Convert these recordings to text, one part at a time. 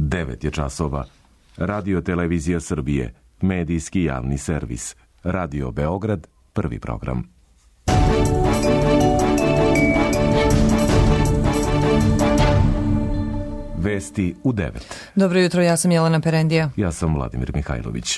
9 je časova. Radio Televizija Srbije, medijski javni servis. Radio Beograd, prvi program. Vesti u 9. Dobro jutro, ja sam Jelena Perendija. Ja sam Vladimir Mihajlović.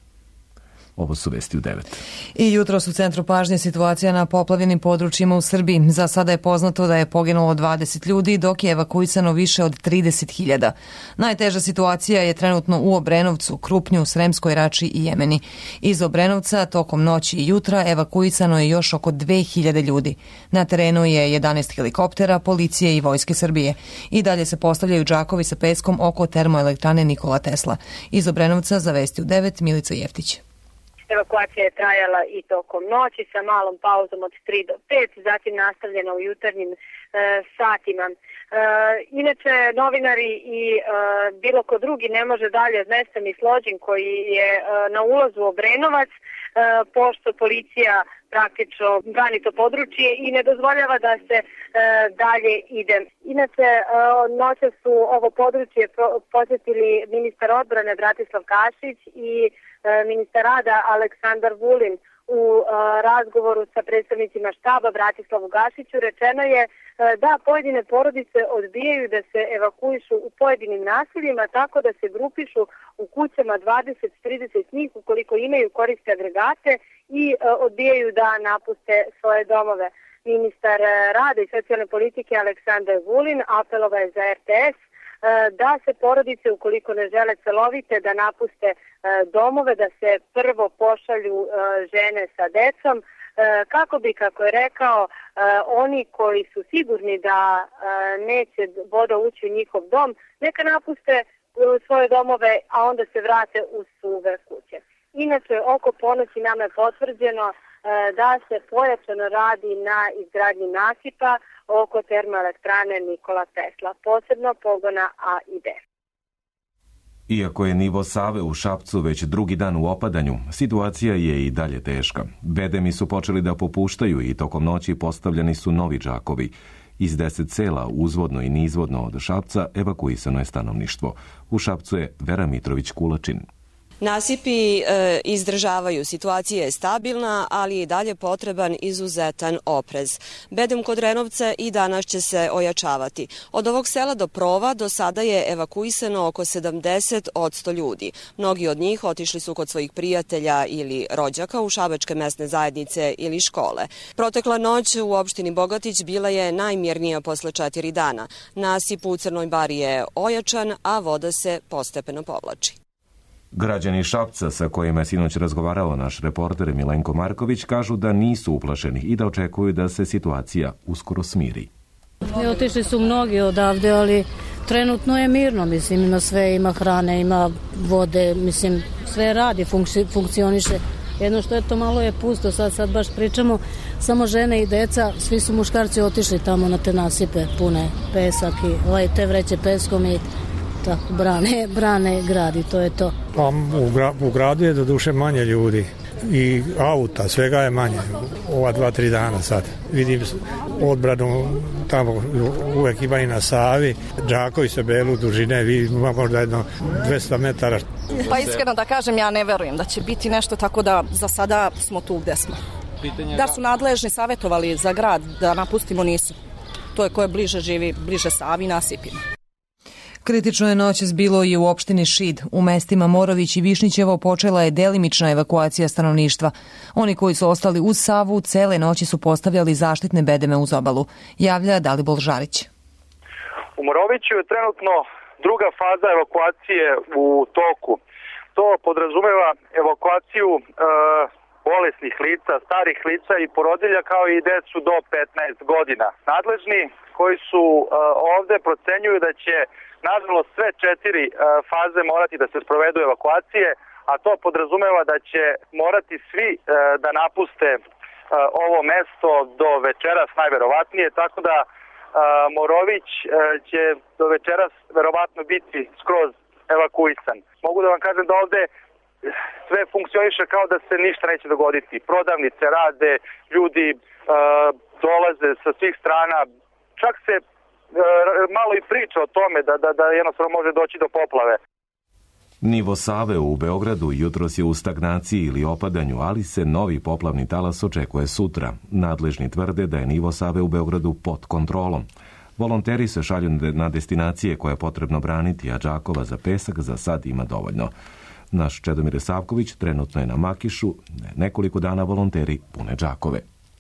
Ovo su vesti u 9. I jutros u centru pažnje situacija na poplavljenim područjima u Srbiji. Za sada je poznato da je poginulo 20 ljudi, dok je evakuisano više od 30.000. Najteža situacija je trenutno u Obrenovcu, Krupnju, Sremskoj Rači i Jemeni. Iz Obrenovca tokom noći i jutra evakuisano je još oko 2.000 ljudi. Na terenu je 11 helikoptera, policije i Vojske Srbije. I dalje se postavljaju džakovi sa peskom oko termoelektrane Nikola Tesla. Iz Obrenovca za vesti u 9, Milica Jeftić. Evakuacija je trajala i tokom noći sa malom pauzom od 3 do 5, zatim nastavljena u jutarnjim satima. Inače, novinari i bilo ko drugi ne može dalje od mesta Mislođin koji je na ulazu u Obrenovac, pošto policija praktično brani to područje i ne dozvoljava da se dalje ide. Inače, noće su ovo područje posjetili ministar odbrane Bratislav Gašić i ministar rada Aleksandar Vulin. U razgovoru sa predstavnicima štaba Bratislavu Gašiću rečeno je da pojedine porodice odbijaju da se evakuišu u pojedinim naseljima tako da se grupišu u kućama 20-30 njih ukoliko imaju koriste agregate i odbijaju da napuste svoje domove. Ministar rada i socijalne politike Aleksandar Vulin apelovao je za RTS da se porodice, ukoliko ne žele celovite, da napuste domove, da se prvo pošalju žene sa decom, kako bi, kako je rekao, oni koji su sigurni da neće voda ući u njihov dom, neka napuste svoje domove, a onda se vrate u suve kuće. Inače, oko ponoći nam je potvrđeno da se pojačano radi na izgradnji nasipa oko termoelektrane Nikola Tesla, posebno pogona A i B. Iako je nivo Save u Šapcu već drugi dan u opadanju, situacija je i dalje teška. Bedemi su počeli da popuštaju i tokom noći postavljeni su novi džakovi. Iz 10 sela uzvodno i nizvodno od Šapca evakuisano je stanovništvo. U Šapcu je Vera Mitrović-Kulačin. Nasipi izdržavaju, situacija je stabilna, ali je i dalje potreban izuzetan oprez. Bedem kod Renovca i danas će se ojačavati. Od ovog sela do Prova do sada je evakuisano oko 70% ljudi. Mnogi od njih otišli su kod svojih prijatelja ili rođaka u šabačke mesne zajednice ili škole. Protekla noć u opštini Bogatić bila je najmirnija posle 4 dana. Nasip u Crnoj Bari je ojačan, a voda se postepeno povlači. Građani Šapca sa kojima je sinoć razgovarao naš reporter Milenko Marković kažu da nisu uplašeni i da očekuju da se situacija uskoro smiri. Otišli su mnogi odavde, ali trenutno je mirno, mislim, ima sve, ima hrane, ima vode, mislim, sve radi, funkcioniše. Jedno što je to malo je pusto, sad baš pričamo, samo žene i deca, svi su muškarci otišli tamo na te nasipe pune pesak i te vreće peskom i tako brane grad i to je to. U gradu je do duše manje ljudi i auta, svega je manje. Ova 2-3 dana sad. Vidim odbranu tamo uvek ima i na Savi. Džakovi se belu dužine, ima možda jedno 200 metara. Pa iskreno da kažem, ja ne verujem da će biti nešto, tako da za sada smo tu gde smo. Da su nadležni savjetovali za grad da napustimo, nisu. To je ko je bliže živi, bliže Savi, nasipima. Kritično je noćas bilo i u opštini Šid. U mestima Morović i Višnjićevo počela je delimična evakuacija stanovništva. Oni koji su ostali uz Savu cele noći su postavljali zaštitne bedeme uz obalu. Javlja Dalibor Žarić. U Moroviću je trenutno druga faza evakuacije u toku. To podrazumeva evakuaciju bolesnih lica, starih lica i porodilja kao i decu do 15 godina. Nadležni koji su ovde procenjuju da će nažalost sve 4 faze morati da se sprovedu evakuacije, a to podrazumeva da će morati svi da napuste ovo mesto do večeras najverovatnije, tako da Morović će do večeras verovatno biti skroz evakuisan. Mogu da vam kažem da ovde sve funkcioniše kao da se ništa neće dogoditi. Prodavnice rade, ljudi dolaze sa svih strana, čak se malo i priča o tome da jednostavno može doći do poplave. Nivo Save u Beogradu jutros je u stagnaciji ili opadanju, ali se novi poplavni talas očekuje sutra. Nadležni tvrde da je nivo Save u Beogradu pod kontrolom. Volonteri se šalju na destinacije koje je potrebno braniti, a đakova za pesak za sad ima dovoljno. Naš Čedomir Savković trenutno je na Makišu, nekoliko dana volonteri pune đakove.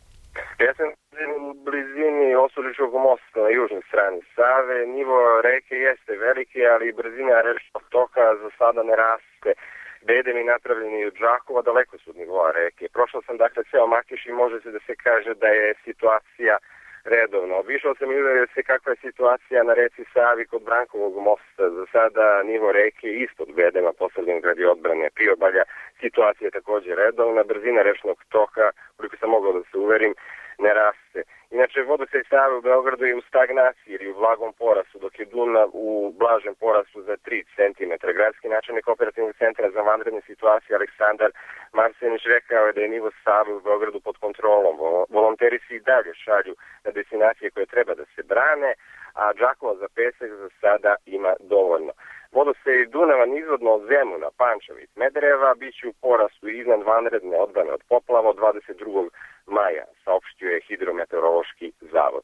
Ja sam u blizini Osuličkog mosta na južnoj strani Save. Nivo reke jeste veliki, ali brzina rečnog toka za sada ne raste. Bedemi napravljeni od đakova daleko su od nivoa reke. Prošao sam dakle ceo Makiš i može se da se kaže da je situacija redovno. Obišao sam i uverio se kakva je situacija na reci Savi kod Brankovog mosta. Za sada nivo reke ispod bedema postavljen radi odbrane priobalja. Situacija je također redovna. Brzina rečnog toka, koliko sam mogao da se uverim, ne raste. Inače, vodostaj Save u Beogradu je u stagnaciji ili u blagom porastu, dok je Dunav u blažem porastu za 3 cm. Gradski načelnik operativnog centra za vanredne situacije Aleksandar Marsenić rekao je da je nivo Save u Beogradu pod kontrolom. Volonteri se i dalje šalju na destinacije koje treba da se brane, a đakova za pesak za sada ima dovoljno. Vodostaj Dunava nizvodno od Zemuna, Pančeva i Smedereva bit će u porastu iznad vanredne odbrane od poplava od 22. maja, saopštio je Hidrometeorološki zavod.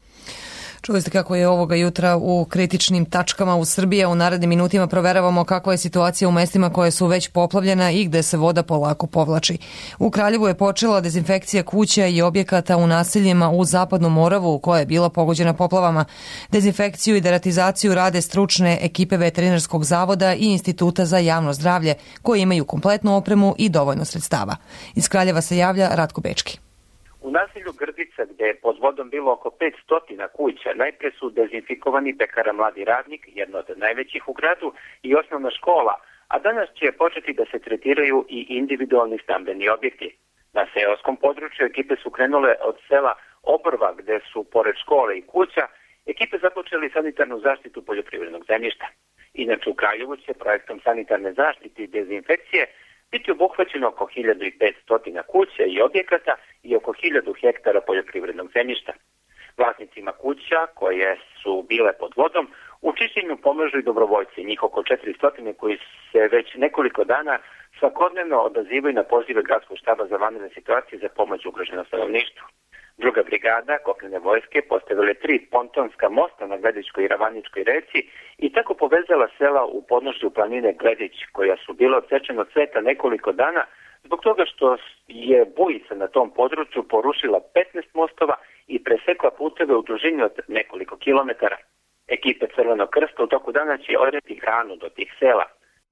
Čuli ste kako je ovoga jutra u kritičnim tačkama u Srbiji. U narednim minutima proveravamo kakva je situacija u mestima koje su već poplavljena i gde se voda polako povlači. U Kraljevu je počela dezinfekcija kuća i objekata u naseljima u Zapadnom Moravu koja je bila pogođena poplavama. Dezinfekciju i deratizaciju rade stručne ekipe Veterinarskog zavoda i Instituta za javno zdravlje koji imaju kompletnu opremu i dovoljno sredstava. Iz Kraljeva se javlja Ratko Bečki. U naselju Grdica, gde je pod vodom bilo oko 500 kuća, najpre su dezinfikovani pekara Mladi radnik, jedno od najvećih u gradu, i osnovna škola, a danas će početi da se tretiraju i individualni stambeni objekti. Na seoskom području ekipe su krenule od sela Obrva, gde su, pored škole i kuća, ekipe započeli sanitarnu zaštitu poljoprivrednog zemljišta. Inače, u Kraljevu će projektom sanitarne zaštite i dezinfekcije biti obuhvaćeno oko 1500 kuća i objekata i oko 1000 hektara poljoprivrednog zemljišta. Vlasnicima kuća koje su bile pod vodom u čišćenju pomažu i dobrovoljci, njih oko 400 koji se već nekoliko dana svakodnevno odazivaju na pozive Gradskog štaba za vanredne situacije za pomoć ugroženom stanovništvu. Druga brigada kopnene vojske postavile 3 pontonska mosta na Gledičkoj i Ravaničkoj reci i tako povezala sela u podnožju planine Gledić, koja su bila odsečena od sveta nekoliko dana zbog toga što je bujica na tom području porušila 15 mostova i presekla puteve u dužini od nekoliko kilometara. Ekipe Crvenog krsta u toku dana će odreti hranu do tih sela.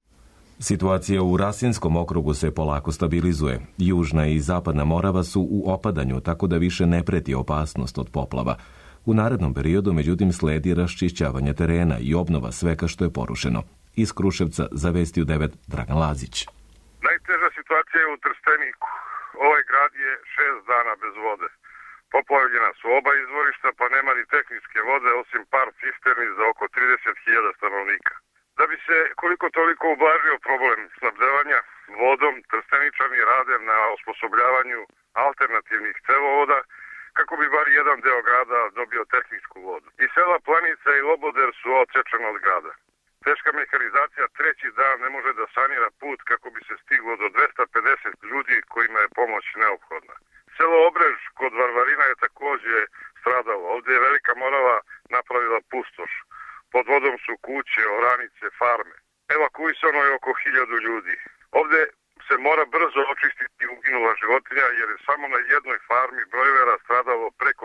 Situacija u Rasinskom okrugu se polako stabilizuje. Južna i zapadna Morava su u opadanju, tako da više ne preti opasnost od poplava. U narednom periodu, međutim, sledi raščišćavanje terena i obnova svega što je porušeno. Iz Kruševca za Vesti u 9 Dragan Lazić. Najteža situacija je u Trsteniku. Ovaj grad je 6 dana bez vode. Poplavljena su oba izvorišta, pa nema ni tehničke vode, osim par cisterni za oko 30.000 stanovnika. Da bi se koliko toliko ublažio problem snabdevanja vodom, Trsteničani rade na osposobljavanju alternativnih cevovoda kako bi bar jedan deo grada dobio tehničku vodu. I sela Planica i Loboder su odsečena od grada. Teška mehanizacija treći dan ne može da sanira put kako bi se stiglo do 250 ljudi kojima je pomoć neophodna. Selo Obrež kod Varvarina je takođe stradalo. Ovdje je Velika Morava napravila pustoš. Pod vodom su kuće, oranice, farme. Evakuisano je oko 1000 ljudi. Ovdje se mora brzo očistiti uginula životinja jer je samo na jednoj farmi brojlera stradalo preko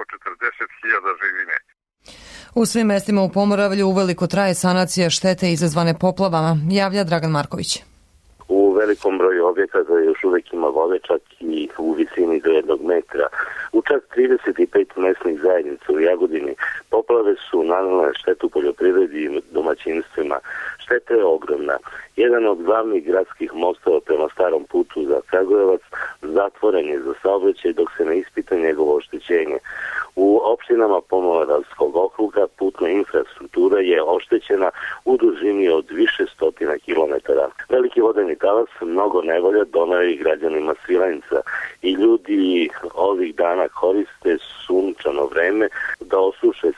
40.000 živine. U svim mestima u Pomoravlju uveliko traje sanacija štete izazvane poplavama, javlja Dragan Marković. U velikom broju objekata još uvek ima vode, čak i u visini do 1 metra. U čak 35 mesnih zajednica u Jagodini poplave su nanele štetu poljoprivredi i domaćinstvima. Šteta je ogromna. Jedan od glavnih gradskih mostova prema starom putu za Kragujevac zatvoren je za saobraćaj dok se ne ispita njegovo oštećenje. U opštinama Pomoravskog okruga putna infrastruktura je oštećena u dužini od više stotina kilometara. Veliki vodeni talas mnogo nevolja doneo i građanima Svilajnca i ljudi ovih dana koriste sunčano vreme da osuše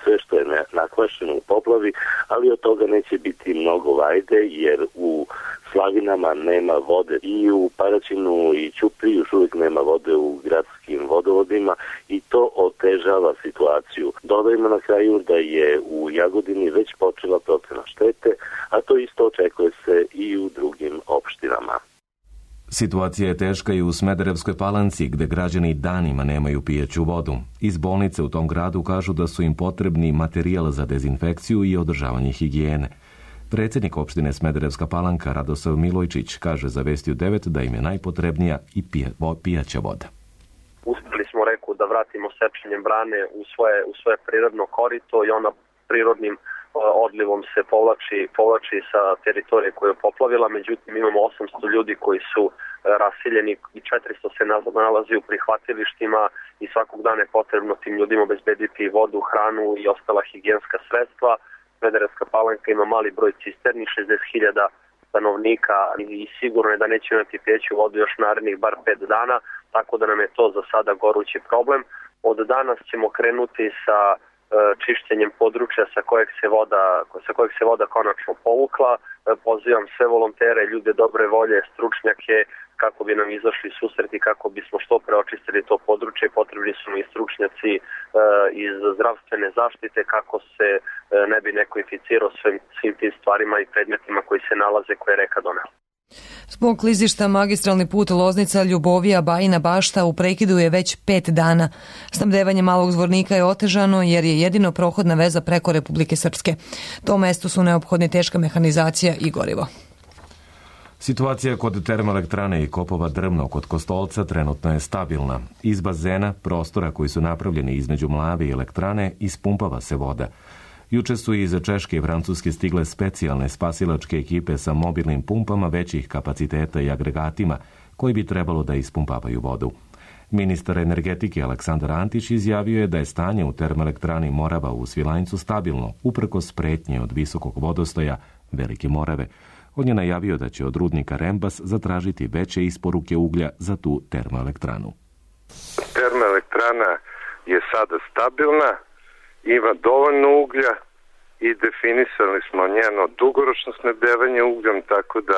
sve što je nakvašeno u poplavi, ali od toga neće biti mnogo vajde, jer u slavinama nema vode i u Paraćinu i Ćupriji još uvijek nema vode u gradskim vodovodima i to otežava situaciju. Dodajmo na kraju da je u Jagodini već počela procena štete, a to isto očekuje se i u drugim opštinama. Situacija je teška i u Smederevskoj Palanci, gde građani danima nemaju pijeću vodu. Iz bolnice u tom gradu kažu da su im potrebni materijal za dezinfekciju i održavanje higijene. Predsjednik opštine Smederevska Palanka Radosav Milojčić kaže za Vestiju 9 da im je najpotrebnija i pijaća voda. Uspjeli smo reku da vratimo sečenjem brane u svoje prirodno korito i ona prirodnim odlivom se povlači sa teritorije koja je poplavila, međutim imamo 800 ljudi koji su rasiljeni i 400 se nalazi u prihvatilištima i svakog dana je potrebno tim ljudima obezbediti vodu, hranu i ostala higijenska sredstva. Smederevska Palanka ima mali broj cisterni, 60.000 stanovnika i sigurno je da neće imati pijeću vodu još narednih bar 5 dana, tako da nam je to za sada gorući problem. Od danas ćemo krenuti sa čišćenjem područja sa kojeg se voda konačno povukla. Pozivam sve volontere, ljude dobre volje, stručnjake kako bi nam izašli susreti, kako bismo što pre očistili to područje. Potrebni su i stručnjaci iz zdravstvene zaštite kako se ne bi neko inficirao svim tim stvarima i predmetima koji se nalaze koje je reka donela. Zbog klizišta magistralni put Loznica, Ljubovija, Bajina Bašta u prekidu je već 5 dana. Snabdevanje Malog Zvornika je otežano jer je jedino prohodna veza preko Republike Srpske. Tom mestu su neophodne teška mehanizacija i gorivo. Situacija kod termoelektrane i kopova Drvno kod Kostolca trenutno je stabilna. Iz bazena, prostora koji su napravljeni između Mlave i elektrane, ispumpava se voda. Juče su iz Češke i Francuske stigle specijalne spasilačke ekipe sa mobilnim pumpama većih kapaciteta i agregatima koji bi trebalo da ispumpavaju vodu. Ministar energetike Aleksandar Antić izjavio je da je stanje u termoelektrani Morava u Svilajncu stabilno, uprkos pretnje od visokog vodostaja Velike Morave. On je najavio da će od rudnika Rembas zatražiti veće isporuke uglja za tu termoelektranu. Termoelektrana je sada stabilna, ima dovoljno uglja i definisali smo njeno dugoročno snabdevanje ugljom, tako da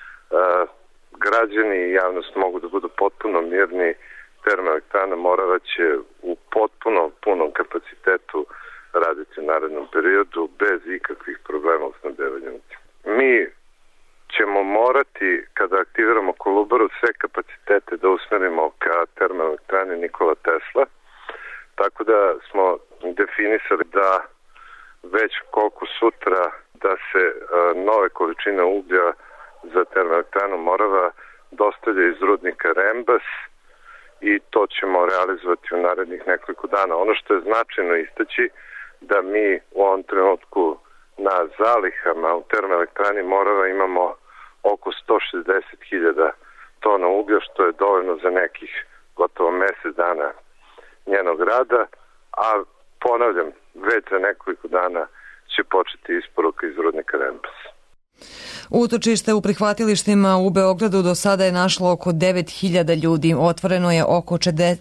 građani i javnost mogu da budu potpuno mirni. Termoelektrana Morava će u potpuno punom kapacitetu raditi u narednom periodu bez ikakvih problema u snabdevanju ugljom. Mi ćemo morati, kada aktiviramo Kolubaru, sve kapacitete da usmerimo ka termoelektrani Nikola Tesla, tako da smo definisali da već koliko sutra da se nove količine uglja za termoelektranu Morava dostavlja iz rudnika Rembas i to ćemo realizovati u narednih nekoliko dana. Ono što je značajno istaći da mi u ovom trenutku na zalihama u termoelektrani Morava imamo oko 160.000 tona uglja, što je dovoljno za nekih gotovo mesec dana njenog rada, a ponavljam, već za nekoliko dana će početi isporuka iz rudnika Rembas. Utočište u prihvatilištima u Beogradu do sada je našlo oko 9.000 ljudi. Otvoreno je oko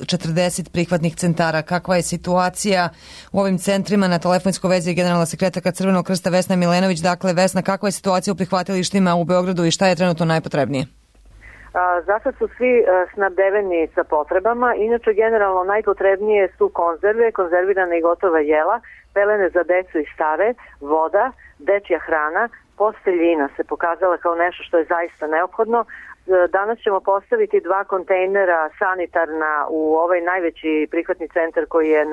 40 prihvatnih centara. Kakva je situacija u ovim centrima? Na telefonskoj vezi je generalna sekretarka Crvenog krsta Vesna Milenović. Dakle, Vesna, kakva je situacija u prihvatilištima u Beogradu i šta je trenutno najpotrebnije? Za sad su svi snabdeveni sa potrebama. Inače, generalno najpotrebnije su konzerve, konzervirana i gotova jela, pelene za decu i stare, voda, dečja hrana, posteljina se pokazala kao nešto što je zaista neophodno. Danas ćemo postaviti 2 kontejnera sanitarna u ovaj najveći prihvatni centar koji je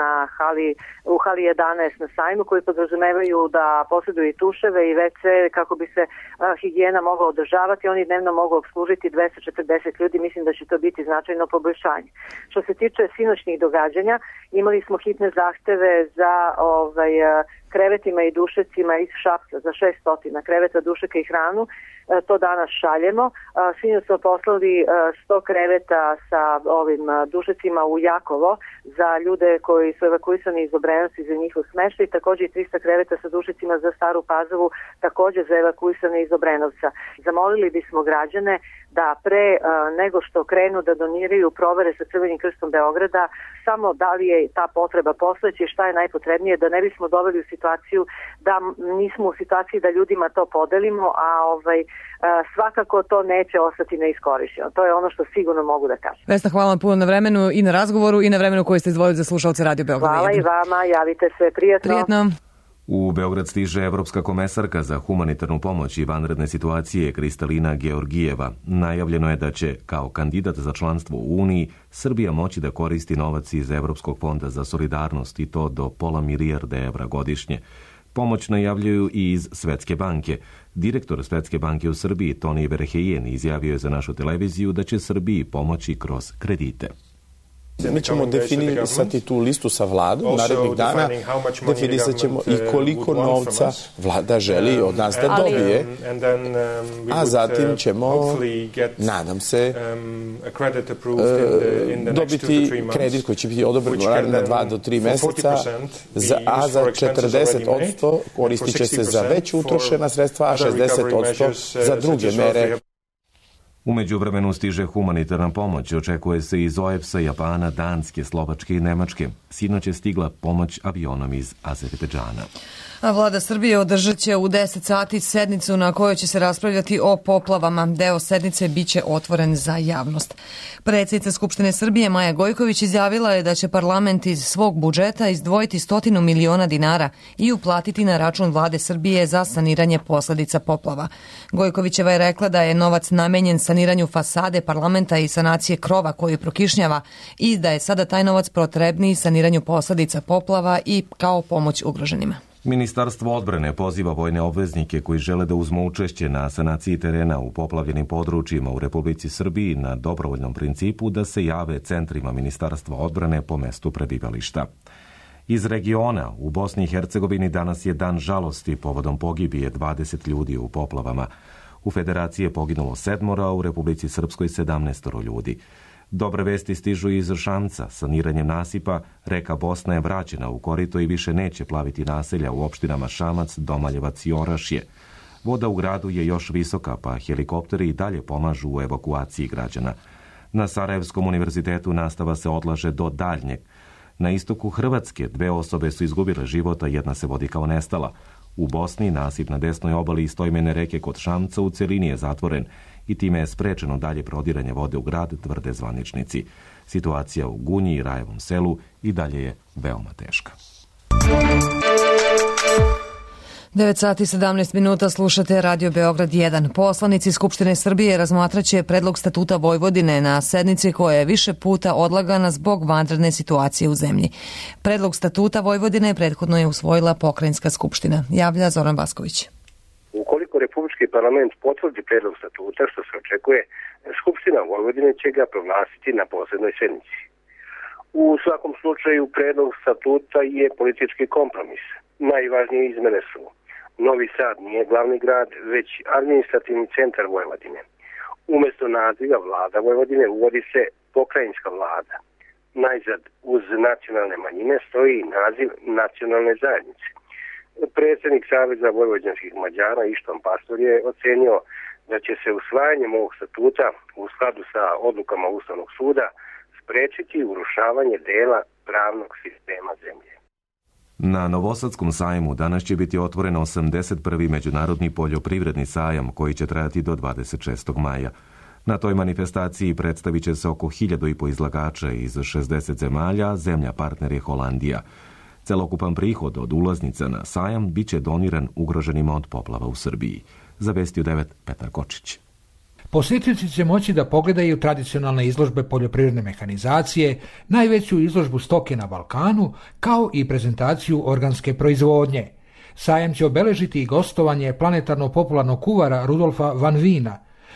u hali 11 na sajmu, koji podrazumevaju da posjeduju i tuševe i WC kako bi se higijena mogla održavati. Oni dnevno mogu obslužiti 240 ljudi, mislim da će to biti značajno poboljšanje. Što se tiče sinoćnih događanja, imali smo hitne zahteve za krevetima i dušecima iz Šapca za 600 kreveta, dušeka i hranu. To danas šaljemo. međuvremenu smo poslali 100 kreveta sa ovim dušecima u Jakovo za ljude koji su evakuisani iz Obrenovca i za njihov smeštaj, takođe i 300 kreveta sa dušecima za Staru Pazovu, takođe za evakuisane iz Obrenovca. Zamolili bismo građane da pre nego što krenu da doniraju provere sa Crvenim krstom Beograda samo da li je ta potreba postojeća i šta je najpotrebnije, da ne bismo doveli u situaciju da nismo u situaciji da ljudima to podelimo, a svakako to neće ostati neiskorišćeno. To je ono što sigurno mogu da kažem. Vesna, hvala vam puno na vremenu i na razgovoru i na vremenu koji ste izdvojili za slušalce Radio Beograd. Hvala i vama, javite se, prijatno. Prijetno. U Beograd stiže Evropska komesarka za humanitarnu pomoć i vanredne situacije Kristalina Georgijeva. Najavljeno je da će, kao kandidat za članstvo u Uniji, Srbija moći da koristi novac iz Evropskog fonda za solidarnost i to do £500 milijarde godišnje. Pomoć najavljuju i iz Svetske banke. Direktor Svetske banke u Srbiji, Toni Verheyen, izjavio je za našu televiziju da će Srbiji pomoći kroz kredite. Mi ćemo definisati tu listu sa vladom narednih dana, definisat ćemo i koliko novca vlada želi od nas da dobije, a zatim ćemo, nadam se, dobiti kredit koji će biti odobren na 2 do 3 meseca, a za 40% koristit će se za već utrošena sredstva, a 60% za druge mere. U međuvremenu stiže humanitarna pomoć, očekuje se iz OEBS-a, Japana, Danske, Slovačke i Nemačke. Sinoć je stigla pomoć avionom iz Azerbejdžana. A vlada Srbije održat će u 10 sati sednicu na kojoj će se raspravljati o poplavama. Deo sednice biće otvoren za javnost. Predsjednica Skupštine Srbije Maja Gojković izjavila je da će parlament iz svog budžeta izdvojiti 100 miliona dinara i uplatiti na račun vlade Srbije za saniranje posledica poplava. Gojkovićeva je rekla da je novac namenjen saniranju fasade parlamenta i sanacije krova koji prokišnjava i da je sada taj novac potrebniji saniranju posledica poplava i kao pomoć ugroženima. Ministarstvo odbrane poziva vojne obveznike koji žele da uzmu učešće na sanaciji terena u poplavljenim područjima u Republici Srbiji na dobrovoljnom principu da se jave centrima Ministarstva odbrane po mestu prebivališta. Iz regiona u Bosni i Hercegovini danas je dan žalosti povodom pogibije 20 ljudi u poplavama. U Federaciji je poginulo 7, a u Republici Srpskoj 17 ljudi. Dobre vesti stižu iz Šamca. Saniranjem nasipa reka Bosna je vraćena u korito i više neće plaviti naselja u opštinama Šamac, Domaljevac i Orašje. Voda u gradu je još visoka, pa helikopteri i dalje pomažu u evakuaciji građana. Na Sarajevskom univerzitetu nastava se odlaže do daljnjeg. Na istoku Hrvatske 2 osobe su izgubile život, a 1 se vodi kao nestala. U Bosni nasip na desnoj obali istoimene reke kod Šamca u celini je zatvoren i time je sprečeno dalje prodiranje vode u grad, tvrde zvaničnici. Situacija u Gunji i Rajevom selu i dalje je veoma teška. 9 sati 17 minuta slušate Radio Beograd 1. Poslanici Skupštine Srbije razmatraće predlog statuta Vojvodine na sednici koja je više puta odlagana zbog vanredne situacije u zemlji. Predlog statuta Vojvodine prethodno je usvojila Pokrajinska skupština. Javlja Zoran Basković. Ukoliko Republički parlament potvrdi predlog statuta, što se očekuje, Skupština Vojvodine će ga proglasiti na posebnoj sednici. U svakom slučaju, predlog statuta je politički kompromis. Najvažnije izmene su: Novi Sad nije glavni grad, već administrativni centar Vojvodine. Umesto naziva vlada Vojvodine uvodi se pokrajinska vlada. Najzad, uz nacionalne manjine stoji naziv nacionalne zajednice. Predsjednik Saveza vojvođanskih Mađara Ištvan Pastor je ocenio da će se usvajanjem ovog statuta u skladu sa odlukama Ustavnog suda sprečiti urušavanje dela pravnog sistema zemlje. Na Novosadskom sajmu danas će biti otvoren 81. Međunarodni poljoprivredni sajam koji će trajati do 26. maja. Na toj manifestaciji predstavit će se oko 1.500 izlagača iz 60 zemalja, zemlja partner je Holandija. Celokupan prihod od ulaznica na sajam biće doniran ugroženima od poplava u Srbiji. Zavestio 9 Petar Kočić. Posjetioci će moći da pogledaju tradicionalne izložbe poljoprivredne mehanizacije, najveću izložbu stoke na Balkanu, kao i prezentaciju organske proizvodnje. Sajam će obeležiti i gostovanje planetarno popularnog kuvara Rudolfa van Wiena.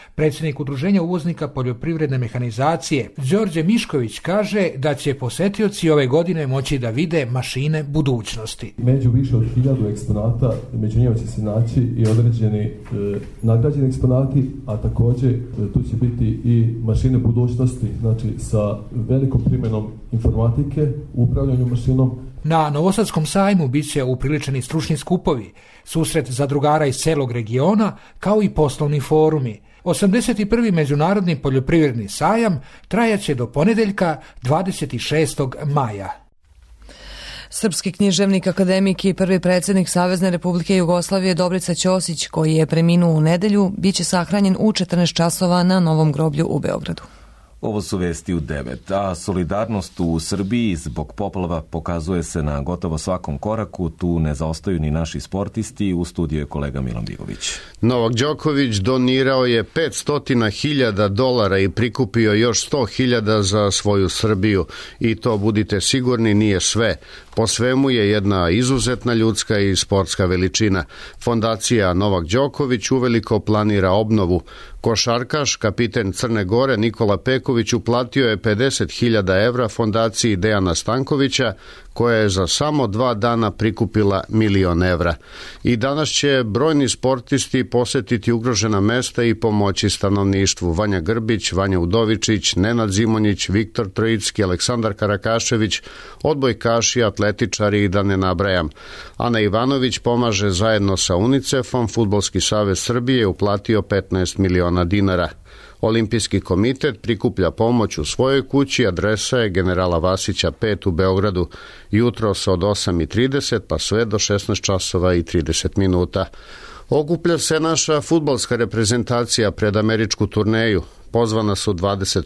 predsjednik Udruženja uvoznika poljoprivredne mehanizacije Đorđe Mišković kaže da će posetioci ove godine moći da vide mašine budućnosti. Među više od 1000 eksponata, među njima će se naći i određeni nagrađeni eksponati, a također tu će biti i mašine budućnosti, znači sa velikom primjenom informatike u upravljanju mašinom. Na Novosadskom sajmu bit će upriličeni stručni skupovi, susret zadrugara iz celog regiona, kao i poslovni forumi. 81. međunarodni poljoprivredni sajam trajaće do ponedeljka 26. maja. Srpski književnik, akademik i prvi predsjednik Savezne Republike Jugoslavije Dobrica Ćosić, koji je preminuo u nedelju, bit će sahranjen u 14 časova na Novom groblju u Beogradu. Ovo su vesti u 9, a solidarnost u Srbiji zbog poplava pokazuje se na gotovo svakom koraku. Tu ne zaostaju ni naši sportisti. U studiju je kolega Milan Bigović. Novak Đoković donirao je $500.000 i prikupio još 100.000 za svoju Srbiju. I to, budite sigurni, nije sve. Po svemu je jedna izuzetna ljudska i sportska veličina. Fondacija Novak Đoković uveliko planira obnovu. Košarkaš, kapiten Crne Gore Nikola Peković uplatio je 50.000 evra fondaciji Dejana Stankovića, koja je za samo 2 dana prikupila 1.000.000 evra. I danas će brojni sportisti posetiti ugrožena mesta i pomoći stanovništvu. Vanja Grbić, Vanja Udovičić, Nenad Zimonjić, Viktor Trojicki, Aleksandar Karakašević, odbojkaši, atletičari i da ne nabrajam. Ana Ivanović pomaže zajedno sa UNICEF-om. Fudbalski savez Srbije je uplatio 15 miliona dinara. Olimpijski komitet prikuplja pomoć u svojoj kući, adresa je Generala Vasića 5 u Beogradu, jutros od 8:30 pa sve do 16 časova i 30 minuta. Okuplja se naša fudbalska reprezentacija pred američku turneju. Pozvana su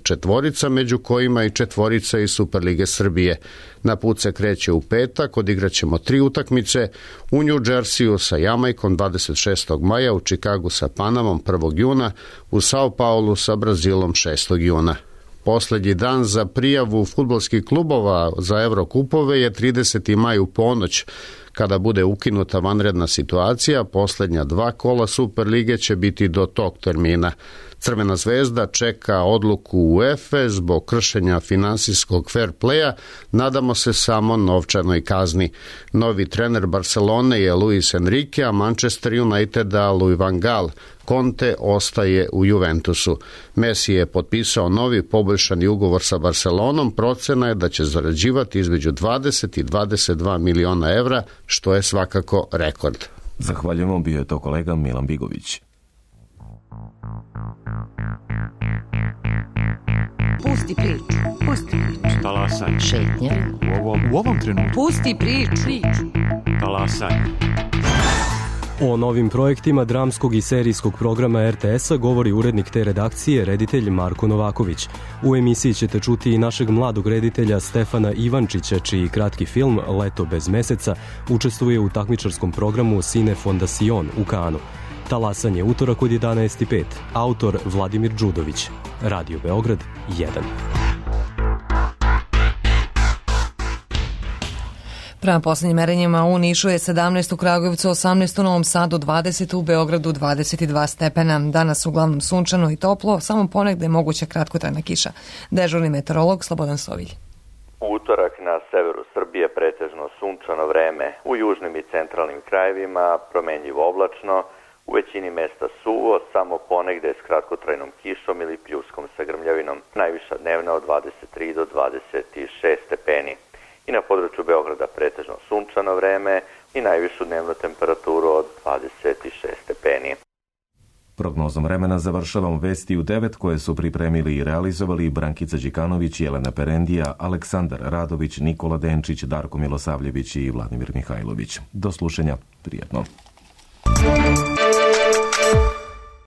24, među kojima i 4 iz Superlige Srbije. Na put se kreće u petak, odigraćemo 3 utakmice, u New Jerseyu sa Jamajkom 26. maja, u Čikagu sa Panamom 1. juna, u Sao Paulu sa Brazilom 6. juna. Poslednji dan za prijavu fudbalskih klubova za Evrokupove je 30. maj u ponoć. Kada bude ukinuta vanredna situacija, posljednja 2 kola Superlige će biti do tog termina. Crvena zvezda čeka odluku UEFA zbog kršenja finansijskog fair playa, nadamo se samo novčanoj kazni. Novi trener Barcelone je Luis Enrique, a Manchester Uniteda Louis van Gaal. Conte ostaje u Juventusu. Messi je potpisao novi poboljšani ugovor sa Barcelonom, procena je da će zarađivati između 20 i 22 miliona evra, što je svakako rekord. Zahvaljujemo, bio je to kolega Milan Bigović. Pusti priču. Talasaj. Šetnja. U ovom trenutku. Pusti priču. Talasaj. O novim projektima dramskog i serijskog programa RTS-a govori urednik te redakcije, reditelj Marko Novaković. U emisiji ćete čuti i našeg mladog reditelja Stefana Ivančića, čiji kratki film Leto bez meseca učestvuje u takmičarskom programu Cine Fondacion u Kanu. Talasanje utorak od 11:05. Autor Vladimir Đudović. Radio Beograd 1. Prema poslednjim merenjima u Nišu je 17, u Kragujevcu 18, u Novom Sadu 20, u Beogradu 22 stepena. Danas uglavnom sunčano i toplo, samo ponegde je moguća kratkotrajna kiša. Dežurni meteorolog Slobodan Sovilj. U utorak na severu Srbije pretežno sunčano vreme, u južnim i centralnim krajevima promenljivo oblačno, u većini mesta suvo, samo ponegde s kratkotrajnom kišom ili pljuskom sa grmljavinom. Najviša dnevna od 23 do 26 stepeni. I na području Beograda pretežno sunčano vreme i najvišu dnevnu temperaturu od 26 stepeni. Prognozom vremena završavamo vesti u 9 koje su pripremili i realizovali Brankica Đikanović, Jelena Perendija, Aleksandar Radović, Nikola Denčić, Darko Milosavljević i Vladimir Mihajlović. Do slušanja, prijetno.